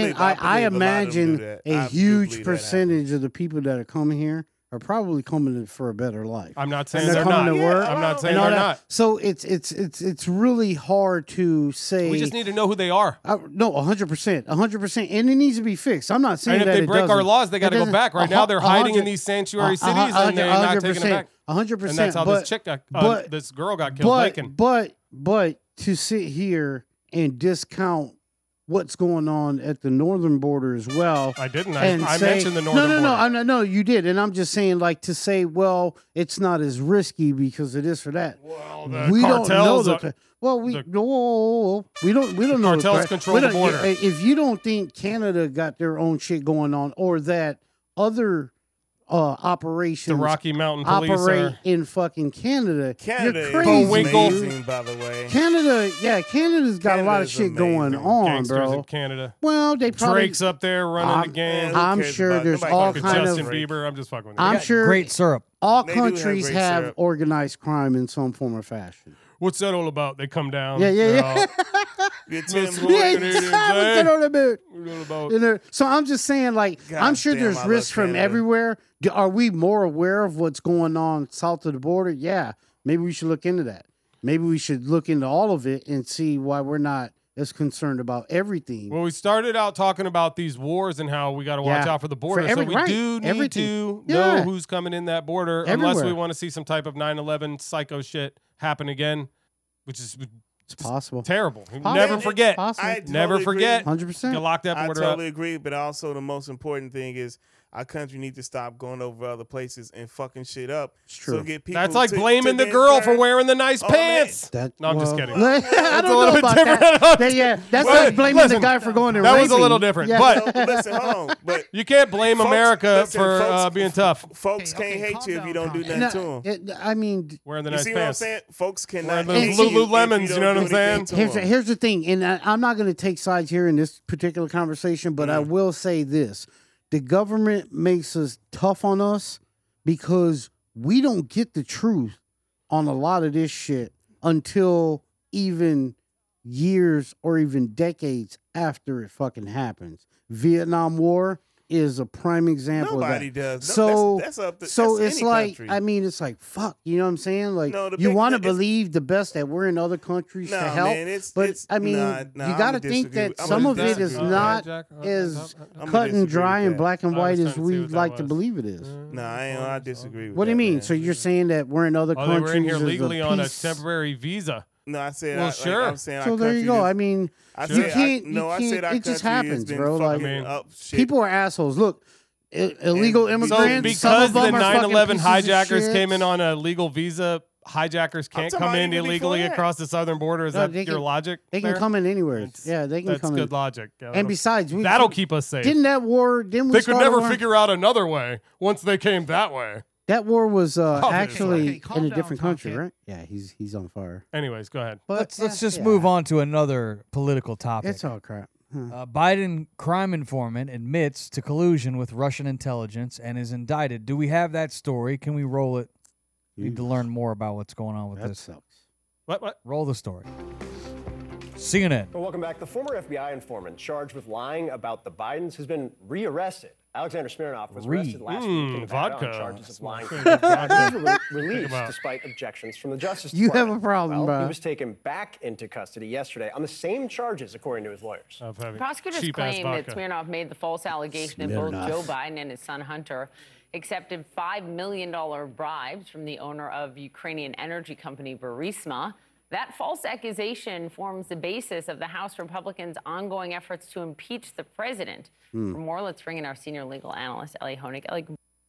I imagine a huge percentage of the people that are coming here are probably coming for a better life. I'm not saying they're not. coming to work. I'm not saying they're not. So it's really hard to say. We just need to know who they are. No, 100%, and it needs to be fixed. I'm not saying and that if they break our laws, they got to go back. Right now, they're hiding in these sanctuary cities, and they're not taking them back. 100%. And that's how this girl got killed. But to sit here and discount what's going on at the northern border as well. I didn't. I mentioned the northern border. No, you did. And I'm just saying, like, to say, well, it's not as risky because of this or that. Well, the we cartels don't know we don't know. Cartels control the border. If you don't think Canada got their own shit going on, or that other operations, the Rocky Mountain Police operate in fucking Canada. Canada You're crazy, is amazing, by the way. Canada's got a lot of shit going on, Gangsters bro. in Canada. Well, they probably Drake's up there running the game. I'm sure there's all kind of Justin Bieber. I'm just fucking with you. I'm sure great syrup. All They do countries have great have syrup. organized crime in some form or fashion. What's that all about? They come down. Yeah. That's What's what Canadians say. that all about? What's that about? You know, so I'm just saying, like, I'm sure damn, there's I risks love from Canada. everywhere. Are we more aware of what's going on south of the border? Yeah. Maybe we should look into that. Maybe we should look into all of it and see why we're not as concerned about everything. Well, we started out talking about these wars and how we got to watch Yeah. out for the border. For So we do need everything. to Yeah. know who's coming in that border, unless we Everywhere. want to see some type of 9/11 psycho shit happen again. which is It's possible. terrible. Possible. Never forget. Possible. I totally Never forget. agree. 100%. Get locked up or I whatever. totally agree, but also the most important thing is our country needs to stop going over other places and fucking shit up. It's true. So get people That's like to blaming the their girl turn. for wearing the nice Oh, man. pants. That, No, I'm just kidding. I That's a don't little know bit about different. that. Yeah, that's Well, like blaming listen, the guy for going and that was a raping. little different, Yeah. but- So, listen, hold on. But You can't blame folks- America listen, for folks- being tough. Folks can't hate you if you don't do nothing to No, them. I mean, Wearing the You nice see what I'm pants. saying? Folks cannot Wearing hate those you if Lululemons, you don't know what do I'm saying? anything to them. here's the thing, and I'm not going to take sides here in this particular conversation, but I will say this. The government makes us tough on us because we don't get the truth on a lot of this shit until even years or even decades after it fucking happens. Vietnam War is a prime example Nobody of that. does. No, So, that's up to- so that's it's any like, country. I mean, it's like, fuck, you know what I'm saying? Like, No, the you big- want to it's- believe the best that we're in other countries No, to help, man, but I mean, nah, you I'm got to gonna think disagree. that I'm some gonna of it is disagree with not that. as I'm gonna cut and disagree dry with and that. black and I white was as trying to see we what that like to was. believe it is. No, I disagree with What do you that, mean? man. So you're saying that we're in other Oh, countries? they were in here there's legally on a peace- temporary visa. No, I said. Well, like, sure. I'm saying So our there you country go. just- I mean, I you said, can't. no, you I can't. said our It just country has happens, been bro. Like fucking up shit. people are assholes. Look, illegal And- So immigrants. some because of the them are fucking 9/11 pieces of hijackers shit. came in on a legal visa, hijackers can't talking come about in even illegally before that. across the southern border. Is No, that they your can- logic? They can there? come in anywhere. Yeah, they can That's come good in. logic. Yeah, And that'll- besides, that'll keep us safe. Didn't that war? Didn't we They could start a never war? figure out another way once they came that way. That war was actually Okay, calm in a down, different country, Tomcat. right? Yeah, he's on fire. Anyways, go ahead. But Let's just yeah, move on to another political topic. It's all crap. Huh. Biden crime informant admits to collusion with Russian intelligence and is indicted. Do we have that story? Can we roll it? Need to learn more about what's going on with That this. sucks. What? Roll the story. CNN. Well, welcome back. The former FBI informant charged with lying about the Bidens has been rearrested. Alexander Smirnov was arrested last week in Nevada vodka. on charges of lying. He Vodka. was released about. despite objections from the Justice You have Department. a problem, well, bro. He was taken back into custody yesterday on the same charges, according to his lawyers. Of having Prosecutors cheap-ass claim that vodka. Smirnov made the false allegation that both Joe Biden and his son Hunter accepted $5 million bribes from the owner of Ukrainian energy company Burisma. That false accusation forms the basis of the House Republicans' ongoing efforts to impeach the president. For more, let's bring in our senior legal analyst, Ellie Honig. Ellie,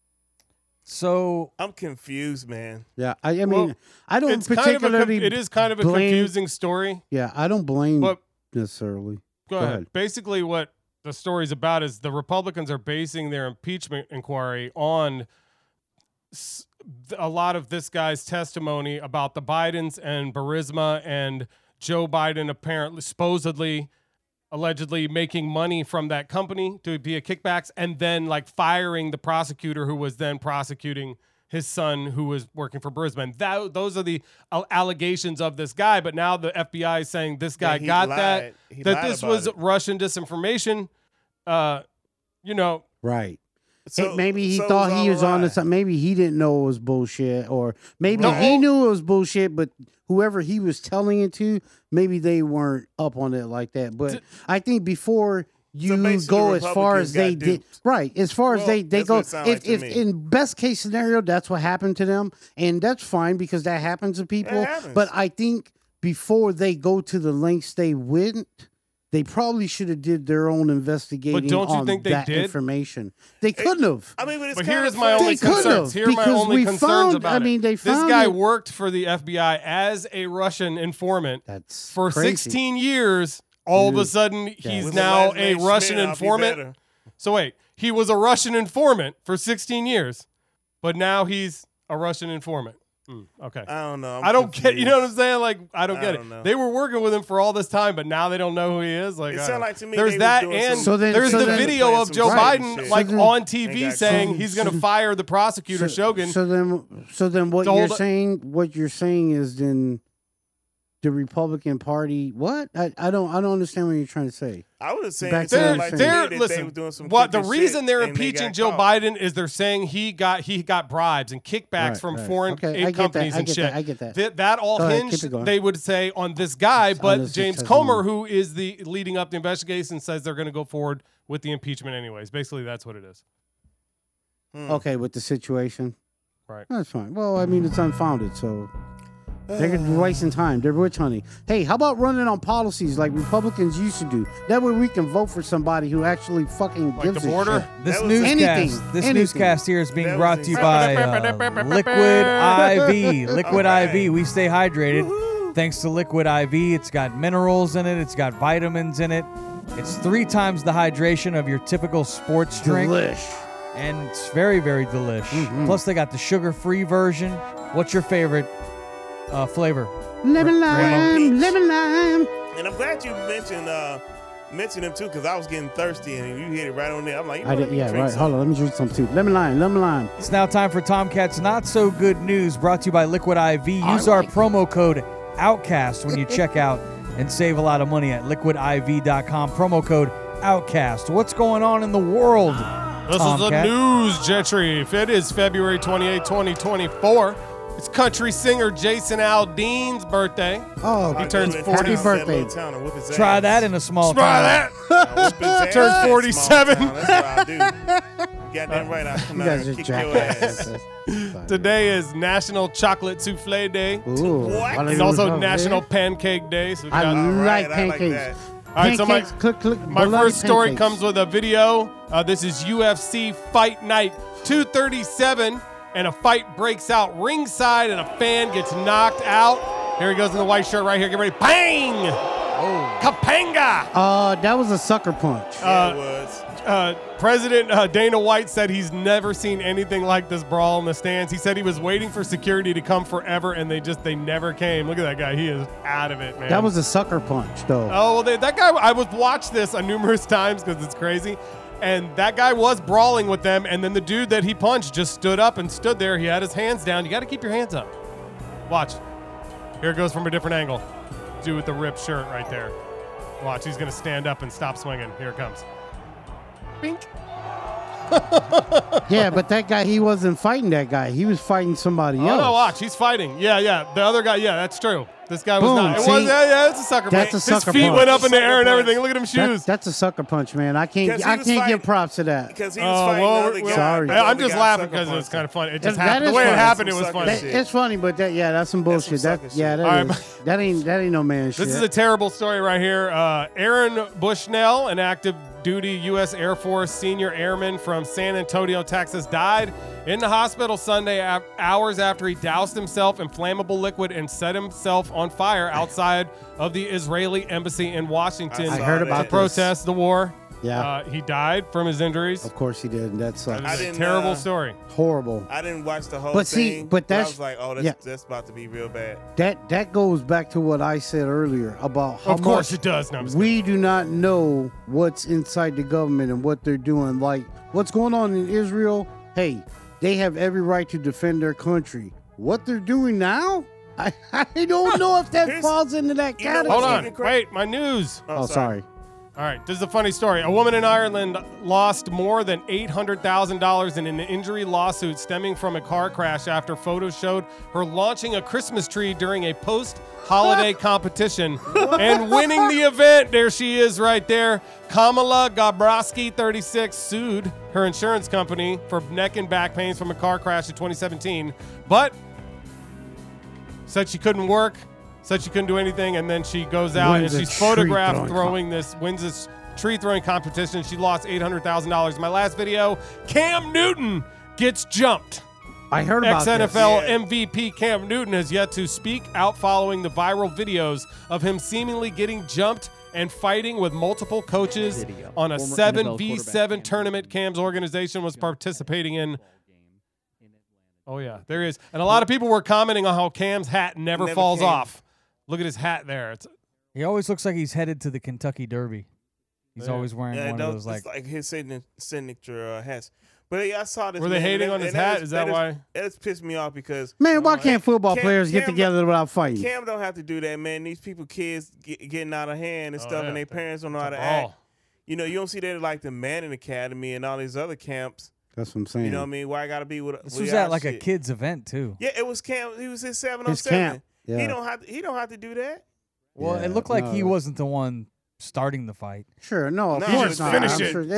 So I'm confused, man. Yeah, I mean, Well, I don't It's kind of a particularly. it is kind of a blame- confusing story. Yeah, I don't blame But necessarily. go ahead. Basically, what the story's about is the Republicans are basing their impeachment inquiry on a lot of this guy's testimony about the Bidens and Burisma and Joe Biden apparently, supposedly, allegedly making money from that company to via kickbacks, and then like firing the prosecutor who was then prosecuting his son who was working for Burisma. And those are the allegations of this guy. But now the FBI is saying this guy he got lied. that, He that lied this about was it. Russian disinformation. You know, Right. So- Maybe he so it thought was he all was on to lie. something. Maybe he didn't know it was bullshit, or maybe No. he knew it was bullshit, but whoever he was telling it to, maybe they weren't up on it like that. But I think before you basically go the as far Republicans as they got did, duped. right? As far as Well, they that's go, what it sound like to if me. in best case scenario, that's what happened to them, and that's fine because that happens to people. happens. But I think before they go to the lengths they went. They probably should have did their own investigating don't you on think they that did? information. They couldn't have. I mean, but it's but kinda here's my funny. only They couldn't concerns. have, Here are my because only we concerns found- about I it. mean, they this found guy it- worked for the FBI as a Russian informant That's for crazy. 16 years. All of a Dude. sudden, he's With now the last a name Russian Smirnoff, you informant. better. So wait, he was a Russian informant for 16 years, but now he's a Russian informant. Okay. I don't know. I'm I don't get, confused. you know what I'm saying? Like, I don't get don't it. know. They were working with him for all this time, but now they don't know who he is. Like, It I sound don't- like to me there's they was that, doing and some- there's so the then- video of some Joe right Biden, shit. like, So then- on TV Ain't got saying some- he's going to fire the prosecutor, Shogun. So then, what Told- you're saying is then the Republican Party. What? I don't understand what you're trying to say. I was saying Back it to sounded what like you're to me saying. that they listen, was doing some what the crooked reason shit they're and they impeaching got Joe caught. Biden is they're saying he got bribes and kickbacks Right, from right. foreign Okay, I aid get companies that, I and get shit. that, I get that. That all Go ahead, hinged, keep it going. they would say, on this guy, but Honest James testimony. Comer, who is the leading up the investigation, says they're going to go forward with the impeachment anyways. Basically, that's what it is. Okay, with the situation, Right. that's fine. Well, I mean, it's unfounded, so They're wasting time. They're witch hunting. Hey, how about running on policies like Republicans used to do? That way we can vote for somebody who actually fucking Like gives the a border? shit. This Anything. newscast here is being brought to you by Liquid IV. Liquid IV. We stay hydrated. Thanks to Liquid IV. It's got minerals in it. It's got vitamins in it. It's 3 times the hydration of your typical sports drink. Delish. And it's very, very delish. Plus, they got the sugar-free version. What's your favorite flavor? Lemon lime. Lemon lime. And I'm glad you mentioned them too, because I was getting thirsty and you hit it right on there. I'm like, you know, let me drink Right. some. Hold on. Let me drink some too. Lemon lime. Lemon lime. It's now time for Tomcat's Not So Good News, brought to you by Liquid IV. Use our promo code OUTCAST when you check out and save a lot of money at liquidiv.com. Promo code OUTCAST. What's going on in the world, This is the Tomcat? news, Gentry. If it is February 28, 2024, it's country singer Jason Aldean's birthday. Oh, He turns happy 40. birthday. Try that in a small Try town. that. Turns 47. That's what I'll do. Goddamn right, I'll come You out guys and are kick your ass. jackasses. Today is National Chocolate Souffle Day. Ooh. What? It's also National Pancake Day. So we I got, like I like pancakes. that. all right, so Pancakes, click, my bologna first story pancakes. comes with a video. This is UFC Fight Night 237, and a fight breaks out ringside, and a fan gets knocked out. Here he goes in the white shirt right here. Get ready. Bang! Oh. Kapanga! That was a sucker punch. Yeah, it was. President Dana White said he's never seen anything like this brawl in the stands. He said he was waiting for security to come forever, and they never came. Look at that guy. He is out of it, man. That was a sucker punch, though. Oh, well, that guy, I would watch this numerous times because it's crazy. And that guy was brawling with them, and then the dude that he punched just stood up and stood there. He had his hands down. You got to keep your hands up. Watch. Here it goes from a different angle. Dude with the ripped shirt right there. Watch, he's going to stand up and stop swinging. Here it comes. Bink. Yeah, but that guy, he wasn't fighting that guy. He was fighting somebody Oh, else. no, watch. He's fighting. Yeah. The other guy, yeah, that's true. This guy was Boom, not. It see? was, yeah, it's a sucker That's punch. a sucker His feet punch. went up in the air and Sucker everything. punch. Look at him shoes. That's a sucker punch, man. I can't Because he was give fighting- props to that. Because he was fighting well, the other guy. Sorry. the I'm other just guy laughing sucker because it was punched kind of funny. It That- just that happened. The is way it funny. happened, it That's was some funny. sucker shit. It's funny, but that's some bullshit. sucker shit. That All right, is. That ain't no man shit. This is a terrible story right here. Aaron Bushnell, an active duty U.S. Air Force senior airman from San Antonio, Texas, died in the hospital Sunday hours after he doused himself in flammable liquid and set himself on fire outside of the Israeli embassy in Washington. I heard saw about to this. protest the war. Yeah. He died from his injuries. Of course he did. That sucks. I It's a didn't, terrible story. Horrible. I didn't watch the whole But see, thing. but I that's- was like, oh, yeah. that's about to be real bad. That goes back to what I said earlier about how Of course much it does. No, I'm just we do not know what's inside the government and what they're doing. Like what's going on in Israel. Hey, they have every right to defend their country. What they're doing now, I don't know if that Here's- falls into that you know category. Hold what's on. even cra- Wait, my news. Oh, sorry. All right, this is a funny story. A woman in Ireland lost more than $800,000 in an injury lawsuit stemming from a car crash after photos showed her launching a Christmas tree during a post-holiday competition and winning the event. There she is right there. Kamala Gabrowski, 36, sued her insurance company for neck and back pains from a car crash in 2017, but said she couldn't work, said she couldn't do anything, and then she goes out Wins and a she's tree photographed throwing wins this tree throwing competition. She lost $800,000. My last video, Cam Newton gets jumped. I heard about this. Ex-NFL Yeah. MVP Cam Newton has yet to speak out following the viral videos of him seemingly getting jumped and fighting with multiple coaches on a 7v7 tournament Cam's organization was participating in. Oh, yeah, there is. And a lot of people were commenting on how Cam's hat never falls came. off. Look at his hat there. It's He always looks like he's headed to the Kentucky Derby. He's Yeah. always wearing one of those it's like his signature hats. But yeah, I saw this. Were they man, hating and on his that hat? just- Is that just- why? That just pissed me off because Man, why can't football Cam- players get Cam- together without fighting? Cam don't have to do that, man. These kids getting out of hand and Oh, stuff, yeah. and their parents don't know how to Oh. act. You know, you don't see that at, like the Manning Academy and all these other camps. That's what I'm saying. You know what I mean? Why I gotta be with This with was our at like a shit? kids event too. Yeah, it was camp. He was his 7-on-7. His camp, yeah. He don't have to do that. Well, Yeah, it looked like no. he wasn't the one starting the fight. Sure, no, of No, course just not. finish I'm it. sure-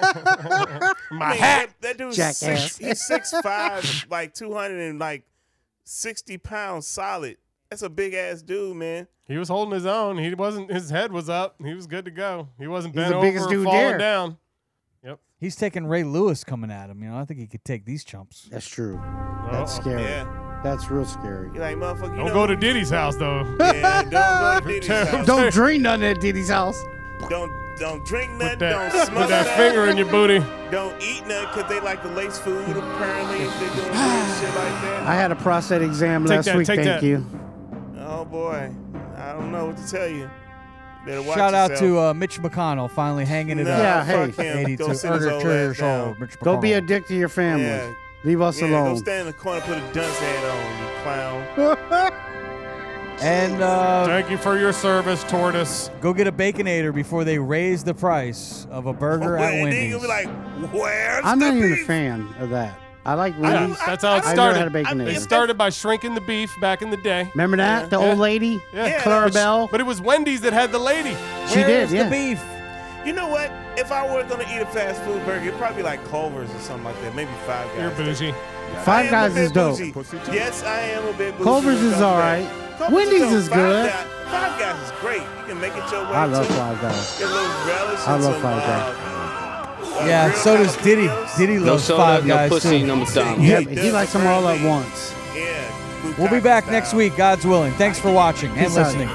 My I mean, hat. That dude's Jackass. he's 6'5", like 260 pounds solid. That's a big ass dude, man. He was holding his own. He wasn't. His head was up. He was good to go. He wasn't He's bent the biggest over or dude falling there. down. Yep. He's taking Ray Lewis coming at him. I think he could take these chumps. That's true. That's scary. Yeah. That's real scary. You're like, motherfucker, Don't go to Diddy's house though. Yeah, don't go to Diddy's house. Don't drink nothing at Diddy's house. Don't drink nothing. that- Don't smoke put that nothing. finger in your booty. Don't eat nothing because they like to lace food. Apparently, if they're doing weird shit like that. I had a prostate exam last week. Thank you. Oh boy, I don't know what to tell you. Better watch Shout out yourself. to Mitch McConnell finally hanging it Nah, up. Yeah, fuck hey. him. 82 Go sit his old years ass down. old. Mitch Go be McConnell. a dick to your family. Yeah. Leave us Yeah, alone. go stand in the corner, put a dunce hat on, you clown. And Thank you for your service, Tortoise. go get a Baconator before they raise the price of a burger at And then you'll Wendy's. be like, where's I'm the not even a beef? fan of that. I like Yeah, Wendy's. that's how it I never started. had a Baconator. It started by shrinking the beef back in the day. Remember that? The old lady? Yeah. Clara But- Bell? But it was Wendy's that had the lady. She did, Where's yeah. the beef? You know what? If I were going to eat a fast food burger, it'd probably be like Culver's or something like that. Maybe Five Guys. You're bougie. Five I am Guys a bit is dope. bougie. Yes, I am a bit bougie. Culver's when it is comes to all that. right. Culver's Wendy's dope. is good. Five Guys is great. You can make it your way I love too. Five Guys. Get a little relish I and love some, Five Guys. Yeah, real so does Diddy. jalapenos. Diddy No loves soda, Five no Guys pussy, too. no McDonald's. Yeah, he but he does, likes them all at apparently. once. Yeah. We'll be back next week, God's willing. Thanks for watching and Peace out. listening.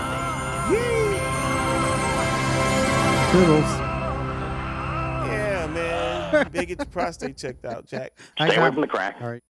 Toodles. Yeah, man. Better get your prostate checked out, Jack. Stay away from the crack. All right.